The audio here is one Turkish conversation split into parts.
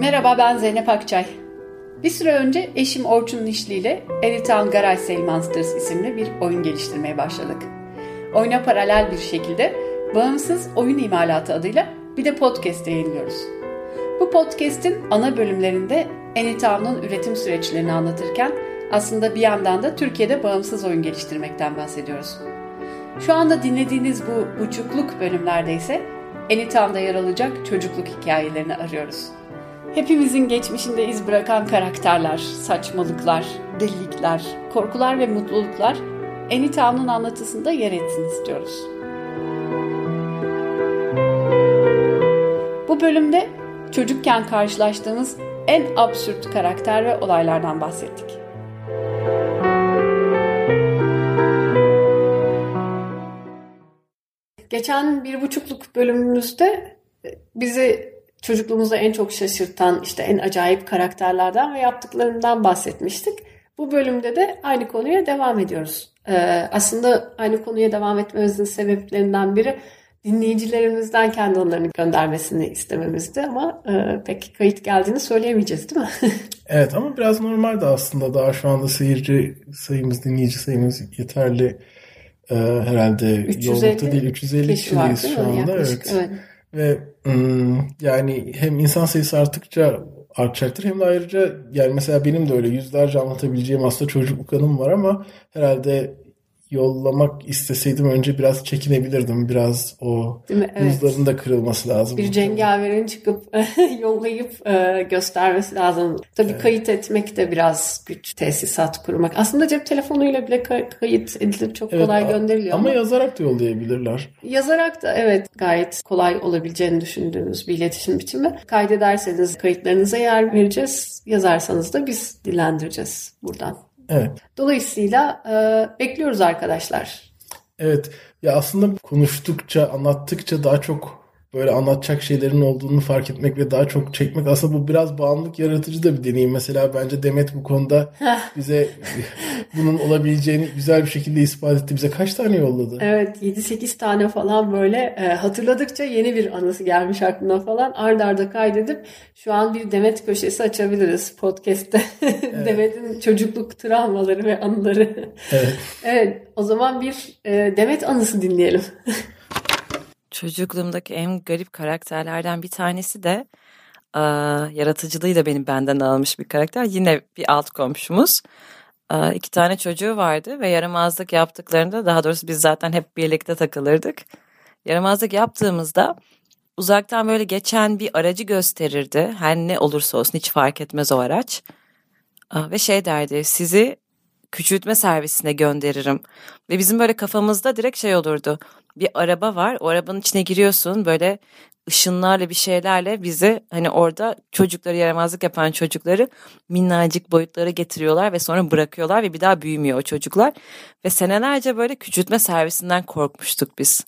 Merhaba, ben Zeynep Akçay. Bir süre önce eşim Orçun Nişli ile Anytown Garage Sale Monsters isimli bir oyun geliştirmeye başladık. Oyuna paralel bir şekilde Bağımsız Oyun İmalatı adıyla bir de podcast yayınlıyoruz. Bu podcast'in ana bölümlerinde Anytown'un üretim süreçlerini anlatırken aslında bir yandan da Türkiye'de bağımsız oyun geliştirmekten bahsediyoruz. Şu anda dinlediğiniz bu buçukluk bölümlerde ise Anytown'da yer alacak çocukluk hikayelerini arıyoruz. Hepimizin geçmişinde iz bırakan karakterler, saçmalıklar, delilikler, korkular ve mutluluklar Anytown'un anlatısında yer etsin istiyoruz. Bu bölümde çocukken karşılaştığımız en absürt karakter ve olaylardan bahsettik. Geçen 1,5'luk bölümümüzde bizi çocukluğumuzda en çok şaşırtan, işte en acayip karakterlerden ve yaptıklarından bahsetmiştik. Bu bölümde de aynı konuya devam ediyoruz. Aslında aynı konuya devam etmemizin sebeplerinden biri dinleyicilerimizden kendi onlarını göndermesini istememizdi ama pek kayıt geldiğini söyleyemeyeceğiz, değil mi? Evet, ama biraz normal de aslında daha şu anda seyirci sayımız, dinleyici sayımız yeterli. Herhalde 350 yoğunlukta değil, 350 kişiyiz şu anda. Yaklaşık, evet. Ve yani hem insan sayısı arttıkça artacaktır hem de ayrıca yani mesela benim de öyle yüzlerce anlatabileceğim aslında çocukluk anım var ama herhalde yollamak isteseydim önce biraz çekinebilirdim. Biraz o buzların da kırılması lazım. Bir cengaverin çıkıp yollayıp göstermesi lazım. Tabii kayıt etmek de biraz güç, tesisat kurmak. Aslında cep telefonuyla bile kayıt edilip çok kolay gönderiliyor. Ama yazarak da yollayabilirler. Yazarak da evet gayet kolay olabileceğini düşündüğümüz bir iletişim biçimi. Kaydederseniz kayıtlarınıza yer vereceğiz. Yazarsanız da biz dillendireceğiz buradan. Evet. Dolayısıyla bekliyoruz arkadaşlar. Evet. Ya aslında konuştukça, anlattıkça daha çok böyle anlatacak şeylerin olduğunu fark etmek ve daha çok çekmek aslında bu biraz bağımlılık yaratıcı da bir deneyim. Mesela bence Demet bu konuda bize bunun olabileceğini güzel bir şekilde ispat etti. Bize kaç tane yolladı? Evet, 7-8 tane falan böyle hatırladıkça yeni bir anısı gelmiş aklına falan ard arda kaydedip şu an bir Demet köşesi açabiliriz podcast'te. Evet. Demet'in çocukluk travmaları ve anıları. Evet. Evet, o zaman bir Demet anısı dinleyelim. Çocukluğumdaki en garip karakterlerden bir tanesi de yaratıcılığıyla benden almış bir karakter. Yine bir alt komşumuz. 2 tane çocuğu vardı ve yaramazlık yaptıklarında, daha doğrusu biz zaten hep birlikte takılırdık. Yaramazlık yaptığımızda uzaktan böyle geçen bir aracı gösterirdi. Her ne olursa olsun hiç fark etmez o araç. Ve şey derdi, sizi küçültme servisine gönderirim. Ve bizim böyle kafamızda direkt şey olurdu. Bir araba var, o arabanın içine giriyorsun, böyle ışınlarla bir şeylerle bizi hani orada çocukları, yaramazlık yapan çocukları minnacık boyutlara getiriyorlar ve sonra bırakıyorlar ve bir daha büyümüyor o çocuklar. Ve senelerce böyle küçültme servisinden korkmuştuk biz.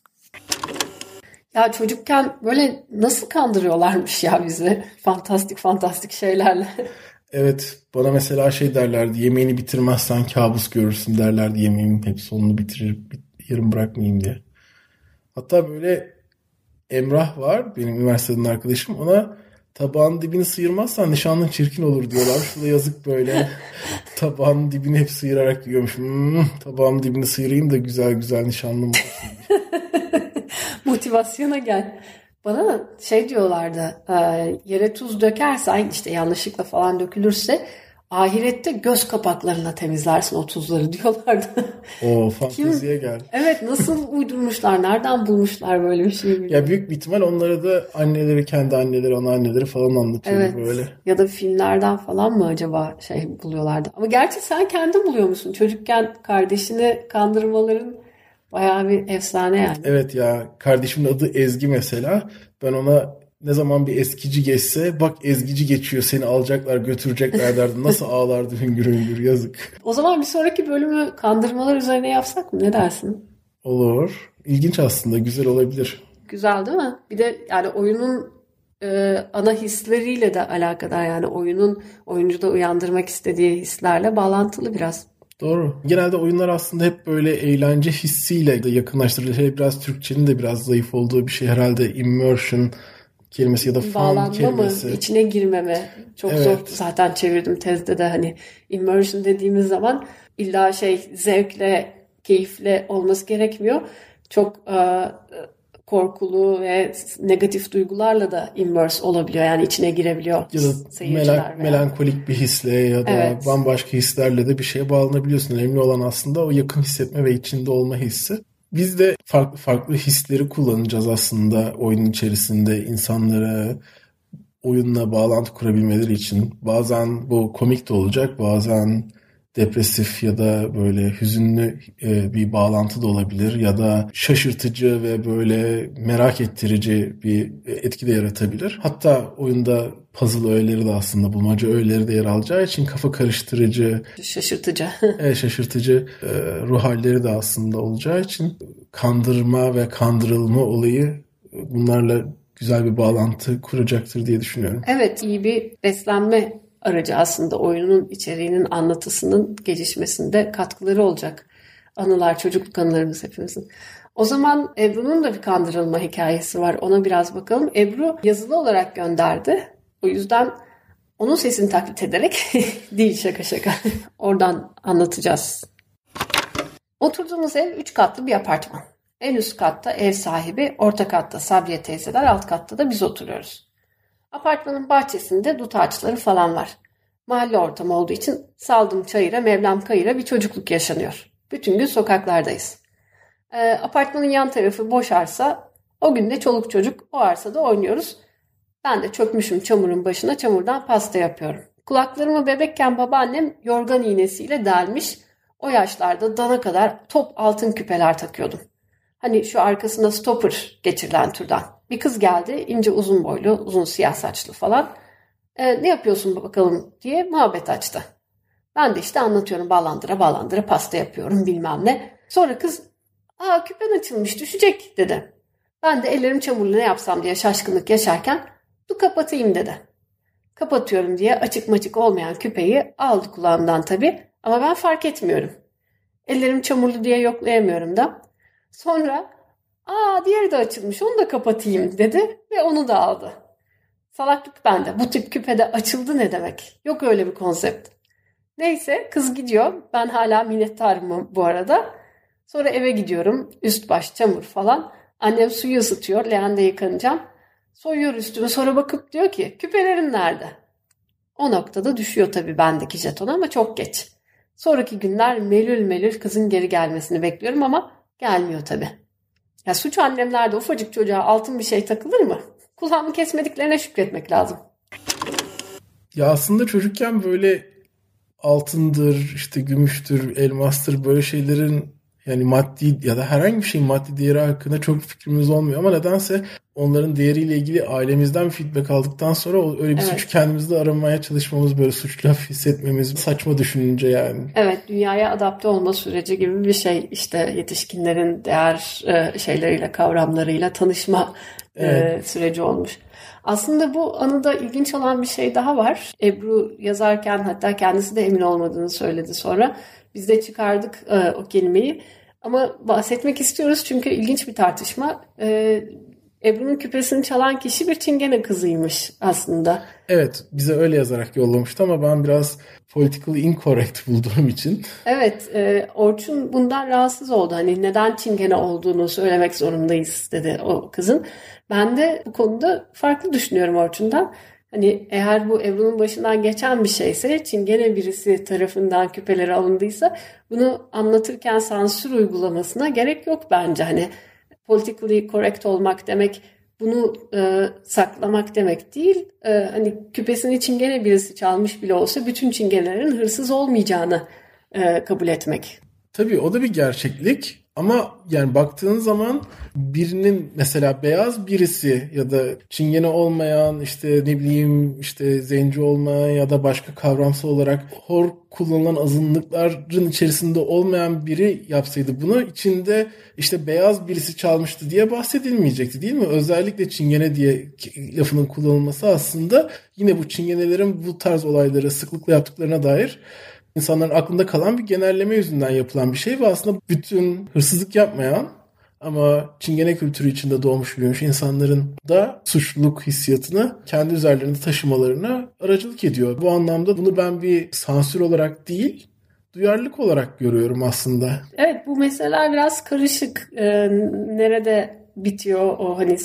Ya çocukken böyle nasıl kandırıyorlarmış ya bizi fantastik şeylerle. Evet, bana mesela şey derlerdi, yemeğini bitirmezsen kabus görürsün derlerdi, yemeğimin hep sonunu bitirir, yarım bırakmayayım diye. Hatta böyle Emrah var, benim üniversiteden arkadaşım, ona tabağın dibini sıyırmazsan nişanlın çirkin olur diyorlar. Şurada yazık böyle tabağın dibini hep sıyırarak yiyormuş. Tabağın dibini sıyırayım da güzel güzel nişanlım olsun diye. Motivasyona gel. Bana şey diyorlardı, yere tuz dökersen işte yanlışlıkla falan dökülürse ahirette göz kapaklarına temizlersin o tuzları diyorlardı. O fanteziye gel. Evet, nasıl uydurmuşlar, nereden bulmuşlar böyle bir şeyi? Ya büyük bir ihtimal onlara da anneleri, kendi anneleri, anneanneleri falan anlatıyor evet. Böyle. Ya da filmlerden falan mı acaba şey buluyorlardı? Ama gerçi sen kendin buluyor musun? Çocukken kardeşini kandırmaların bayağı bir efsane yani. Evet ya, kardeşimin adı Ezgi mesela. Ben ona ne zaman bir eskici geçse, bak Ezgici geçiyor seni alacaklar götürecekler derdi. Nasıl ağlardı hüngür hüngür, yazık. O zaman bir sonraki bölümü kandırmalar üzerine yapsak mı? Ne dersin? Olur. İlginç aslında, güzel olabilir. Güzel değil mi? Bir de yani oyunun ana hisleriyle de alakadar, yani oyunun oyuncuda uyandırmak istediği hislerle bağlantılı biraz. Doğru. Genelde oyunlar aslında hep böyle eğlence hissiyle de yakınlaştırılıyor. Biraz Türkçenin de biraz zayıf olduğu bir şey herhalde. Immersion kelimesi ya da fun bağlanma kelimesi. mı, içine girmeme çok Evet. zor. Zaten çevirdim tezde de, hani immersion dediğimiz zaman illa zevkle, keyifle olması gerekmiyor. Çok korkulu ve negatif duygularla da immerse olabiliyor. Yani içine girebiliyor Ya da seyirciler. melankolik bir hisle ya da bambaşka hislerle de bir şeye bağlanabiliyorsun. Önemli olan aslında o yakın hissetme ve içinde olma hissi. Biz de farklı hisleri kullanacağız aslında oyunun içerisinde insanlara oyunla bağlantı kurabilmeleri için. Bazen bu komik de olacak, bazen depresif ya da böyle hüzünlü bir bağlantı da olabilir ya da şaşırtıcı ve böyle merak ettirici bir etki de yaratabilir. Hatta oyunda puzzle öğeleri de aslında bulmaca öğeleri de yer alacağı için kafa karıştırıcı, şaşırtıcı ruh halleri de aslında olacağı için kandırma ve kandırılma olayı bunlarla güzel bir bağlantı kuracaktır diye düşünüyorum. Evet, iyi bir beslenme aracı aslında oyunun içeriğinin, anlatısının gelişmesinde katkıları olacak. Anılar, çocukluk anılarımız hepimizin. O zaman Ebru'nun da bir kandırılma hikayesi var. Ona biraz bakalım. Ebru yazılı olarak gönderdi. O yüzden onun sesini taklit ederek değil, şaka oradan anlatacağız. Oturduğumuz ev 3 katlı bir apartman. En üst katta ev sahibi, orta katta Sabriye teyzeler, alt katta da biz oturuyoruz. Apartmanın bahçesinde dut ağaçları falan var. Mahalle ortamı olduğu için saldım çayıra, Mevlam kayıra bir çocukluk yaşanıyor. Bütün gün sokaklardayız. Apartmanın yan tarafı boş arsa, o gün de çoluk çocuk o arsada oynuyoruz. Ben de çökmüşüm çamurun başına, çamurdan pasta yapıyorum. Kulaklarımı bebekken babaannem yorgan iğnesiyle delmiş. O yaşlarda dana kadar top altın küpeler takıyordum. Hani şu arkasında stopper geçirilen türden. Bir kız geldi, ince uzun boylu, uzun siyah saçlı falan. Ne yapıyorsun bakalım diye muhabbet açtı. Ben de işte anlatıyorum, bağlandıra pasta yapıyorum bilmem ne. Sonra kız, küpen açılmış düşecek dedi. Ben de ellerim çamurlu, ne yapsam diye şaşkınlık yaşarken, dur kapatayım dedi. Kapatıyorum diye açık maçık olmayan küpeyi aldı kulağımdan tabii, ama ben fark etmiyorum. Ellerim çamurlu diye yoklayamıyorum da. Sonra diğeri de açılmış, onu da kapatayım dedi ve onu da aldı. Salaklık bende. Bu tip küpede açıldı ne demek? Yok öyle bir konsept. Neyse, kız gidiyor. Ben hala minnettarım bu arada. Sonra eve gidiyorum. Üst baş çamur falan. Annem suyu ısıtıyor. Leğende yıkanacağım. Soyuyor üstümü. Sonra bakıp diyor ki, küpelerin nerede? O noktada düşüyor tabii bendeki jeton, ama çok geç. Sonraki günler melül kızın geri gelmesini bekliyorum ama gelmiyor tabii. Ya suç annemlerde, ufacık çocuğa altın bir şey takılır mı? Kulağımı kesmediklerine şükretmek lazım. Ya aslında çocukken böyle altındır, işte gümüştür, elmastır, böyle şeylerin yani maddi ya da herhangi bir şeyin maddi değeri hakkında çok fikrimiz olmuyor ama nedense onların değeriyle ilgili ailemizden feedback aldıktan sonra öyle bir suç kendimizde aramaya çalışmamız, böyle suçlu hissetmemiz saçma düşününce yani. Evet, dünyaya adapte olma süreci gibi bir şey, işte yetişkinlerin değer şeyleriyle, kavramlarıyla tanışma süreci olmuş. Aslında bu anıda ilginç olan bir şey daha var. Ebru yazarken hatta kendisi de emin olmadığını söyledi sonra. Biz de çıkardık o kelimeyi. Ama bahsetmek istiyoruz çünkü ilginç bir tartışma. Ebru'nun küpesini çalan kişi bir Çingene kızıymış aslında. Evet, bize öyle yazarak yollamıştı ama ben biraz politically incorrect bulduğum için. Evet, Orçun bundan rahatsız oldu. Hani neden Çingene olduğunu söylemek zorundayız dedi o kızın. Ben de bu konuda farklı düşünüyorum Orçun'dan. Hani eğer bu Ebru'nun başından geçen bir şeyse, Çingene birisi tarafından küpeleri alındıysa, bunu anlatırken sansür uygulamasına gerek yok bence. Hani politically correct olmak demek bunu saklamak demek değil. Hani küpesini Çingene birisi çalmış bile olsa bütün Çingenelerin hırsız olmayacağını kabul etmek. Tabii o da bir gerçeklik ama yani baktığın zaman birinin mesela beyaz birisi ya da Çingene olmayan, işte ne bileyim işte zenci olmayan ya da başka kavramsal olarak hor kullanılan azınlıkların içerisinde olmayan biri yapsaydı bunu, içinde işte beyaz birisi çalmıştı diye bahsedilmeyecekti, değil mi? Özellikle Çingene diye lafının kullanılması aslında yine bu Çingenelerin bu tarz olayları sıklıkla yaptıklarına dair İnsanların aklında kalan bir genelleme yüzünden yapılan bir şey ve aslında bütün hırsızlık yapmayan Ama Çingene kültürü içinde doğmuş büyümüş insanların da suçluluk hissiyatını kendi üzerlerinde taşımalarına aracılık ediyor. Bu anlamda bunu ben bir sansür olarak değil, duyarlılık olarak görüyorum aslında. Evet, bu meseleler biraz karışık. Nerede bitiyor o hani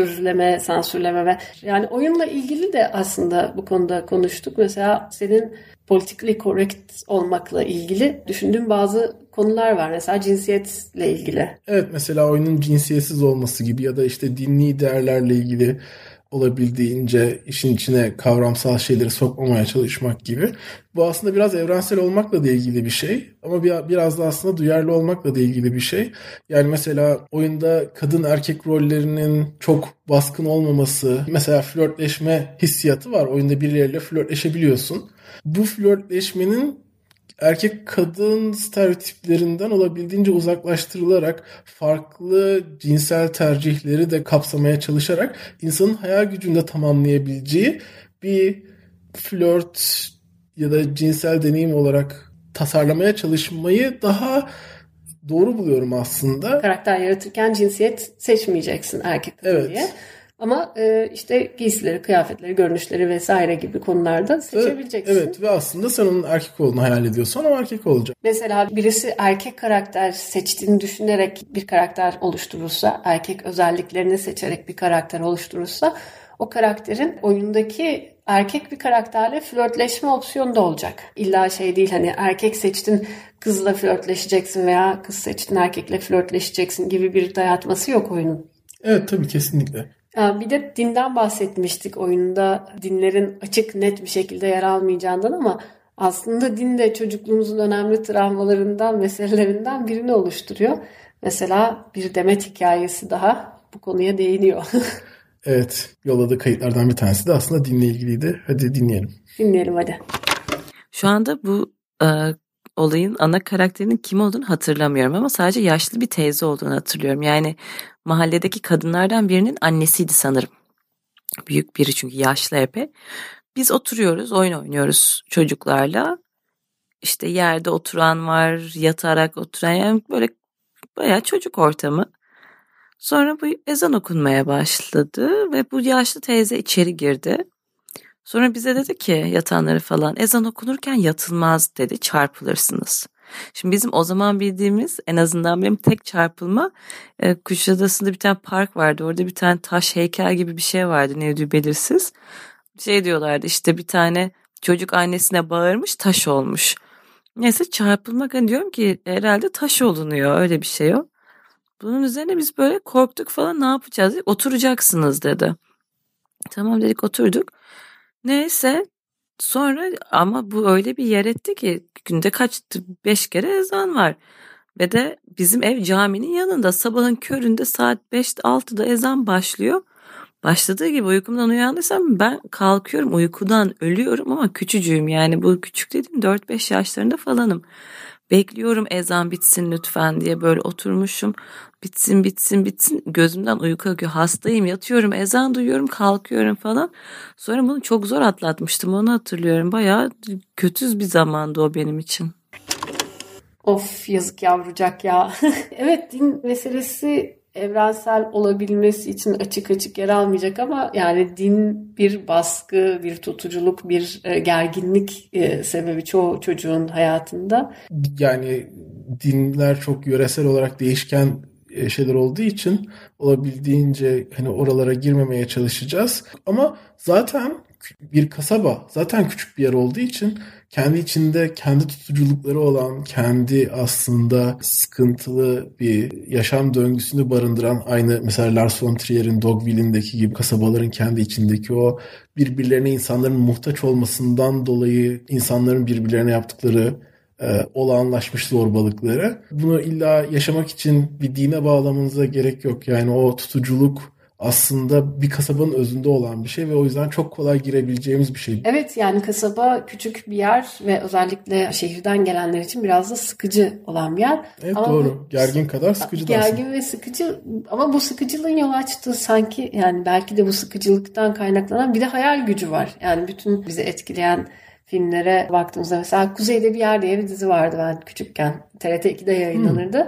sansürleme. Yani oyunla ilgili de aslında bu konuda konuştuk. Mesela senin politically correct olmakla ilgili düşündüğün bazı konular var. Mesela cinsiyetle ilgili. Evet, mesela oyunun cinsiyetsiz olması gibi ya da işte dini değerlerle ilgili olabildiğince işin içine kavramsal şeyleri sokmamaya çalışmak gibi. Bu aslında biraz evrensel olmakla da ilgili bir şey ama biraz da aslında duyarlı olmakla da ilgili bir şey. Yani mesela oyunda kadın erkek rollerinin çok baskın olmaması, mesela flörtleşme hissiyatı var. Oyunda birileriyle flörtleşebiliyorsun. Bu flörtleşmenin erkek kadın stereotiplerinden olabildiğince uzaklaştırılarak farklı cinsel tercihleri de kapsamaya çalışarak insanın hayal gücünde tamamlayabileceği bir flört ya da cinsel deneyim olarak tasarlamaya çalışmayı daha doğru buluyorum aslında. Karakter yaratırken cinsiyet seçmeyeceksin erkek kadın diye. Ama işte giysileri, kıyafetleri, görünüşleri vesaire gibi konularda seçebileceksin. Evet ve aslında sen onun erkek olduğunu hayal ediyorsan o erkek olacak. Mesela birisi erkek karakter seçtiğini düşünerek bir karakter oluşturursa, erkek özelliklerini seçerek bir karakter oluşturursa o karakterin oyundaki erkek bir karakterle flörtleşme opsiyonu da olacak. İlla şey değil hani erkek seçtin kızla flörtleşeceksin veya kız seçtin erkekle flörtleşeceksin gibi bir dayatması yok oyunun. Evet tabii kesinlikle. Bir de dinden bahsetmiştik oyunda dinlerin açık net bir şekilde yer almayacağından ama aslında din de çocukluğumuzun önemli travmalarından, meselelerinden birini oluşturuyor. Mesela bir Demet hikayesi daha bu konuya değiniyor. Evet, yolladığı kayıtlardan bir tanesi de aslında dinle ilgiliydi. Hadi dinleyelim. Dinleyelim hadi. Şu anda bu olayın ana karakterinin kim olduğunu hatırlamıyorum ama sadece yaşlı bir teyze olduğunu hatırlıyorum. Yani mahalledeki kadınlardan birinin annesiydi sanırım. Büyük biri çünkü yaşlı epey. Biz oturuyoruz, oyun oynuyoruz çocuklarla. İşte yerde oturan var, yatarak oturan, yani böyle bayağı çocuk ortamı. Sonra bu ezan okunmaya başladı ve bu yaşlı teyze içeri girdi. Sonra bize dedi ki yatanları falan ezan okunurken yatılmaz dedi, çarpılırsınız. Şimdi bizim o zaman bildiğimiz, en azından benim tek çarpılma, Kuşadası'nda bir tane park vardı. Orada bir tane taş heykel gibi bir şey vardı, ne olduğu belirsiz. Şey diyorlardı işte, bir tane çocuk annesine bağırmış, taş olmuş. Neyse çarpılmak, hani diyorum ki herhalde taş olunuyor, öyle bir şey o. Bunun üzerine biz böyle korktuk falan, ne yapacağız dedik. Oturacaksınız dedi. Tamam dedik, oturduk. Neyse sonra ama bu öyle bir yer etti ki günde 5 kere ezan var. Ve de bizim ev caminin yanında, sabahın köründe saat 5-6'da ezan başlıyor. Başladığı gibi uykumdan uyandıysam ben kalkıyorum, uykudan ölüyorum ama küçücüğüm, yani bu küçük dediğim 4-5 yaşlarında falanım. Bekliyorum ezan bitsin lütfen diye, böyle oturmuşum. Bitsin. Gözümden uyku akıyor. Hastayım, yatıyorum, ezan duyuyorum, kalkıyorum falan. Sonra bunu çok zor atlatmıştım, onu hatırlıyorum. Bayağı kötü bir zamandı o benim için. Of, yazık yavrucak ya. Evet, din meselesi evrensel olabilmesi için açık yer almayacak ama yani din bir baskı, bir tutuculuk, bir gerginlik sebebi çoğu çocuğun hayatında. Yani dinler çok yöresel olarak değişken şeyler olduğu için olabildiğince hani oralara girmemeye çalışacağız. Ama zaten bir kasaba, zaten küçük bir yer olduğu için kendi içinde kendi tutuculukları olan, kendi aslında sıkıntılı bir yaşam döngüsünü barındıran, aynı mesela Lars von Trier'in Dogville'indeki gibi kasabaların kendi içindeki o birbirlerine insanların muhtaç olmasından dolayı insanların birbirlerine yaptıkları olağanlaşmış zorbalıkları. Bunu illa yaşamak için bir dine bağlamanıza gerek yok. Yani o tutuculuk aslında bir kasabanın özünde olan bir şey ve o yüzden çok kolay girebileceğimiz bir şey. Evet, yani kasaba küçük bir yer ve özellikle şehirden gelenler için biraz da sıkıcı olan bir yer. Evet ama doğru. Gergin kadar sıkıcı da aslında. Gergin ve sıkıcı ama bu sıkıcılığın yol açtığı sanki, yani belki de bu sıkıcılıktan kaynaklanan bir de hayal gücü var. Yani bütün bizi etkileyen filmlere baktığımızda mesela Kuzeyde Bir Yer diye bir dizi vardı ben küçükken. TRT 2'de yayınlanırdı.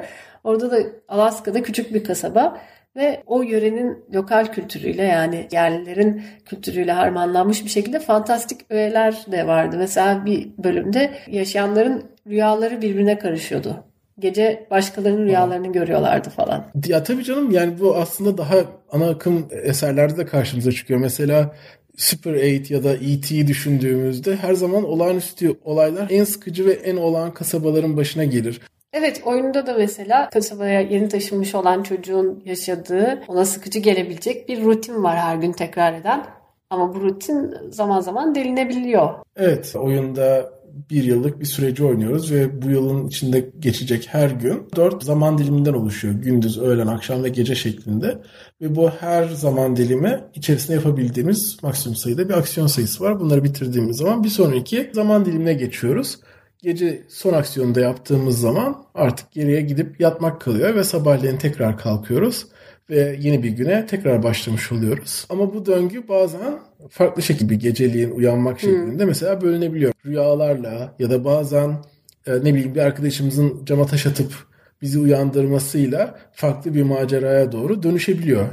Orada da Alaska'da küçük bir kasaba ve o yörenin lokal kültürüyle, yani yerlilerin kültürüyle harmanlanmış bir şekilde fantastik öğeler de vardı. Mesela bir bölümde yaşayanların rüyaları birbirine karışıyordu. Gece başkalarının rüyalarını görüyorlardı falan. Ya tabii canım, yani bu aslında daha ana akım eserlerde de karşımıza çıkıyor. Mesela Super 8 ya da E.T.'yi düşündüğümüzde her zaman olağanüstü olaylar en sıkıcı ve en olağan kasabaların başına gelir. Evet, oyunda da mesela kasabaya yeni taşınmış olan çocuğun yaşadığı, ona sıkıcı gelebilecek bir rutin var her gün tekrar eden. Ama bu rutin zaman zaman delinebiliyor. Evet, oyunda 1 yıllık bir süreci oynuyoruz ve bu yılın içinde geçecek her gün 4 zaman diliminden oluşuyor. Gündüz, öğlen, akşam ve gece şeklinde. Ve bu her zaman dilimi içerisinde yapabildiğimiz maksimum sayıda bir aksiyon sayısı var. Bunları bitirdiğimiz zaman bir sonraki zaman dilimine geçiyoruz. Gece son aksiyonu da yaptığımız zaman artık geriye gidip yatmak kalıyor ve sabahleyin tekrar kalkıyoruz ve yeni bir güne tekrar başlamış oluyoruz. Ama bu döngü bazen farklı şekilde, geceliğin uyanmak şeklinde mesela bölünebiliyor. Rüyalarla ya da bazen bir arkadaşımızın cama taş atıp bizi uyandırmasıyla farklı bir maceraya doğru dönüşebiliyor.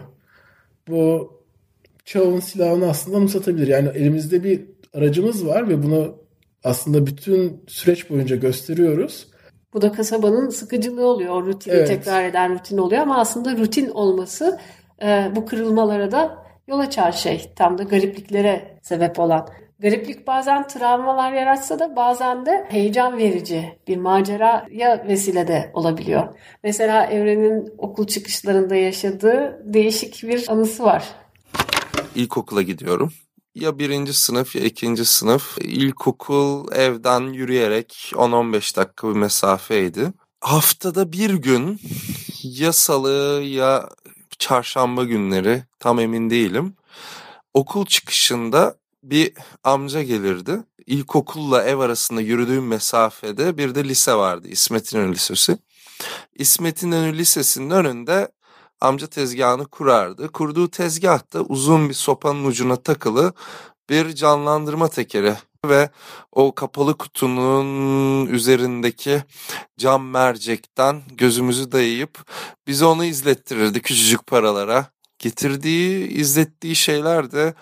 Bu çoğun silahını aslında anımsatabilir. Yani elimizde bir aracımız var ve bunu aslında bütün süreç boyunca gösteriyoruz. Bu da kasabanın sıkıcılığı oluyor. O rutini tekrar eden rutin oluyor ama aslında rutin olması bu kırılmalara da yol açan şey. Tam da garipliklere sebep olan. Gariplik bazen travmalar yaratsa da bazen de heyecan verici bir maceraya vesile de olabiliyor. Mesela Evren'in okul çıkışlarında yaşadığı değişik bir anısı var. İlkokula gidiyorum. Ya 1. sınıf ya 2. sınıf. İlkokul evden yürüyerek 10-15 dakika bir mesafeydi. Haftada bir gün, ya salı ya çarşamba günleri, tam emin değilim, okul çıkışında bir amca gelirdi. İlkokulla ev arasında yürüdüğüm mesafede bir de lise vardı, İsmet İnönü Lisesi. İsmet İnönü Lisesi'nin önünde amca tezgahını kurardı. Kurduğu tezgahta uzun bir sopanın ucuna takılı bir canlandırma tekeri ve o kapalı kutunun üzerindeki cam mercekten gözümüzü dayayıp bize onu izlettirirdi küçücük paralara. Getirdiği, izlettiği şeyler de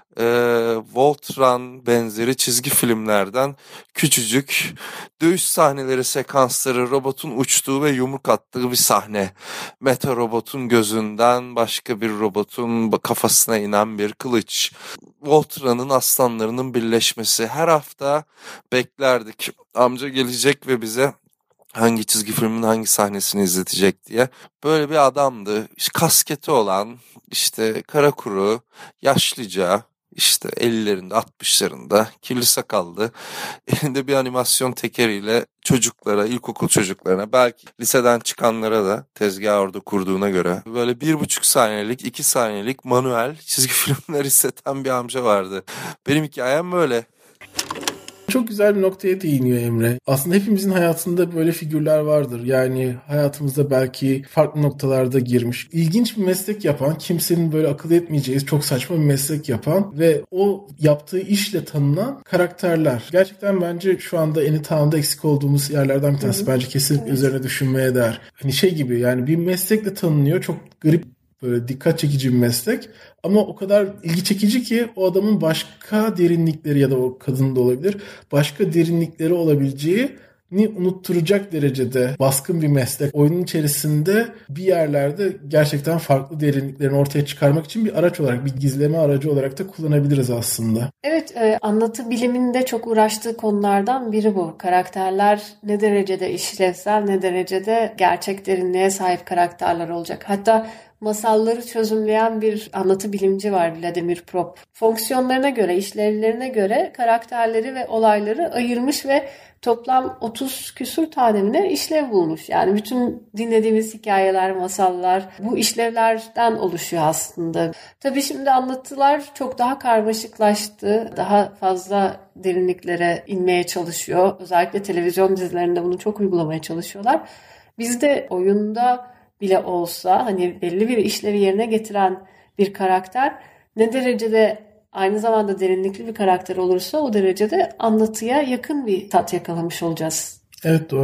Voltron benzeri çizgi filmlerden küçücük dövüş sahneleri, sekansları, robotun uçtuğu ve yumruk attığı bir sahne. Meta robotun gözünden başka bir robotun kafasına inen bir kılıç. Voltron'un aslanlarının birleşmesi. Her hafta beklerdik. Amca gelecek ve bize hangi çizgi filmin hangi sahnesini izletecek diye. Böyle bir adamdı. İşte kasketi olan, işte kara kuru, yaşlıca, işte 50'lerinde 60'larında kirli sakallı, elinde bir animasyon tekeriyle çocuklara, ilkokul çocuklarına, belki liseden çıkanlara da tezgah orada kurduğuna göre böyle 1,5 saniyelik 2 saniyelik manuel çizgi filmler izleten bir amca vardı. Benim hikayem böyle. Çok güzel bir noktaya değiniyor Emre. Aslında hepimizin hayatında böyle figürler vardır. Yani hayatımızda belki farklı noktalarda girmiş, İlginç bir meslek yapan, kimsenin böyle akıl etmeyeceği çok saçma bir meslek yapan ve o yaptığı işle tanınan karakterler. Gerçekten bence şu anda Anytown'da eksik olduğumuz yerlerden bir tanesi. Bence kesinlikle üzerine düşünmeye değer. Hani şey gibi, yani bir meslekle tanınıyor. Çok garip, böyle dikkat çekici bir meslek. Ama o kadar ilgi çekici ki o adamın başka derinlikleri, ya da o kadın da olabilir, başka derinlikleri olabileceğini unutturacak derecede baskın bir meslek. Oyunun içerisinde bir yerlerde gerçekten farklı derinliklerini ortaya çıkarmak için bir araç olarak, bir gizleme aracı olarak da kullanabiliriz aslında. Evet, anlatı biliminde çok uğraştığı konulardan biri bu. Karakterler ne derecede işlevsel, ne derecede gerçek derinliğe sahip karakterler olacak. Hatta masalları çözümleyen bir anlatı bilimci var, Vladimir Prop. Fonksiyonlarına göre, işlevlerine göre karakterleri ve olayları ayırmış ve toplam 30 küsur tane mi ne işlev bulmuş. Yani bütün dinlediğimiz hikayeler, masallar bu işlevlerden oluşuyor aslında. Tabii şimdi anlatılar çok daha karmaşıklaştı. Daha fazla derinliklere inmeye çalışıyor. Özellikle televizyon dizilerinde bunu çok uygulamaya çalışıyorlar. Biz de oyunda bile olsa hani belli bir işlevi yerine getiren bir karakter ne derecede aynı zamanda derinlikli bir karakter olursa o derecede anlatıya yakın bir tat yakalamış olacağız. Evet, doğru.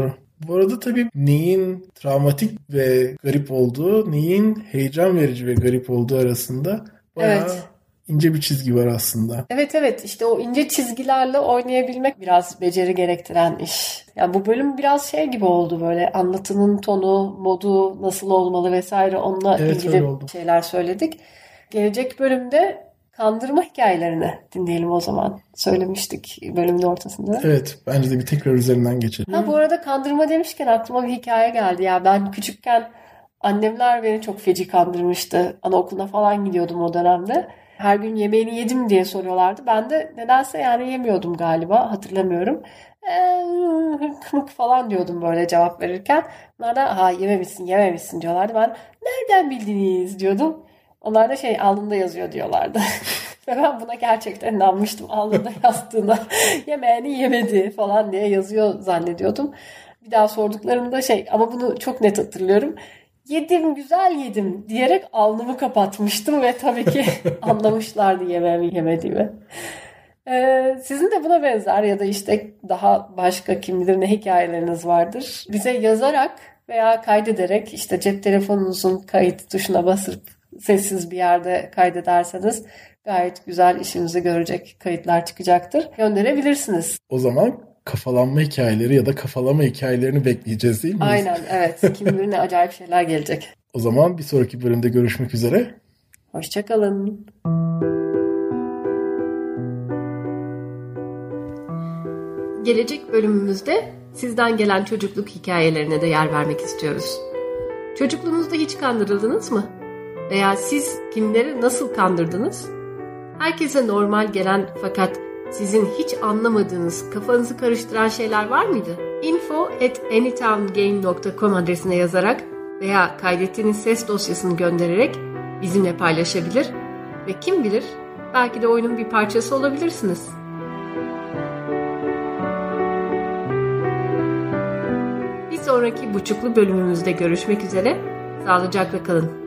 Bu arada tabii neyin travmatik ve garip olduğu, neyin heyecan verici ve garip olduğu arasında bayağı ince bir çizgi var aslında. Evet, işte o ince çizgilerle oynayabilmek biraz beceri gerektiren iş. Yani bu bölüm biraz şey gibi oldu, böyle anlatının tonu, modu nasıl olmalı vesaire, onunla ilgili şeyler söyledik. Gelecek bölümde kandırma hikayelerini dinleyelim o zaman. Söylemiştik bölümün ortasında. Evet, bence de bir tekrar üzerinden geçelim. Bu arada kandırma demişken aklıma bir hikaye geldi. Ya ben küçükken annemler beni çok feci kandırmıştı. Anaokuluna falan gidiyordum o dönemde. Her gün yemeğini yedim diye soruyorlardı. Ben de nedense yani yemiyordum galiba, hatırlamıyorum. Hırk falan diyordum böyle cevap verirken. Onlar da yememişsin diyorlardı. Ben nereden bildiniz diyordum. Onlar da alnında yazıyor diyorlardı. Ve ben buna gerçekten inanmıştım. Alnında yazdığına yemeğini yemedi falan diye yazıyor zannediyordum. Bir daha sorduklarımda ama bunu çok net hatırlıyorum. Yedim, güzel yedim diyerek alnımı kapatmıştım ve tabii ki anlamışlardı yemeğimi yemediğimi. Sizin de buna benzer ya da işte daha başka kim bilir ne hikayeleriniz vardır. Bize yazarak veya kaydederek, işte cep telefonunuzun kayıt tuşuna basıp sessiz bir yerde kaydederseniz gayet güzel işinizi görecek kayıtlar çıkacaktır. Gönderebilirsiniz. O zaman kafalanma hikayeleri ya da kafalama hikayelerini bekleyeceğiz değil mi? Aynen, evet. Kim bilir ne acayip şeyler gelecek. O zaman bir sonraki bölümde görüşmek üzere. Hoşça kalın. Gelecek bölümümüzde sizden gelen çocukluk hikayelerine de yer vermek istiyoruz. Çocukluğunuzda hiç kandırıldınız mı? Veya siz kimleri nasıl kandırdınız? Herkese normal gelen fakat sizin hiç anlamadığınız, kafanızı karıştıran şeyler var mıydı? info@anytowngame.com adresine yazarak veya kaydettiğiniz ses dosyasını göndererek bizimle paylaşabilir ve kim bilir belki de oyunun bir parçası olabilirsiniz. Bir sonraki buçuklu bölümümüzde görüşmek üzere. Sağlıcakla kalın.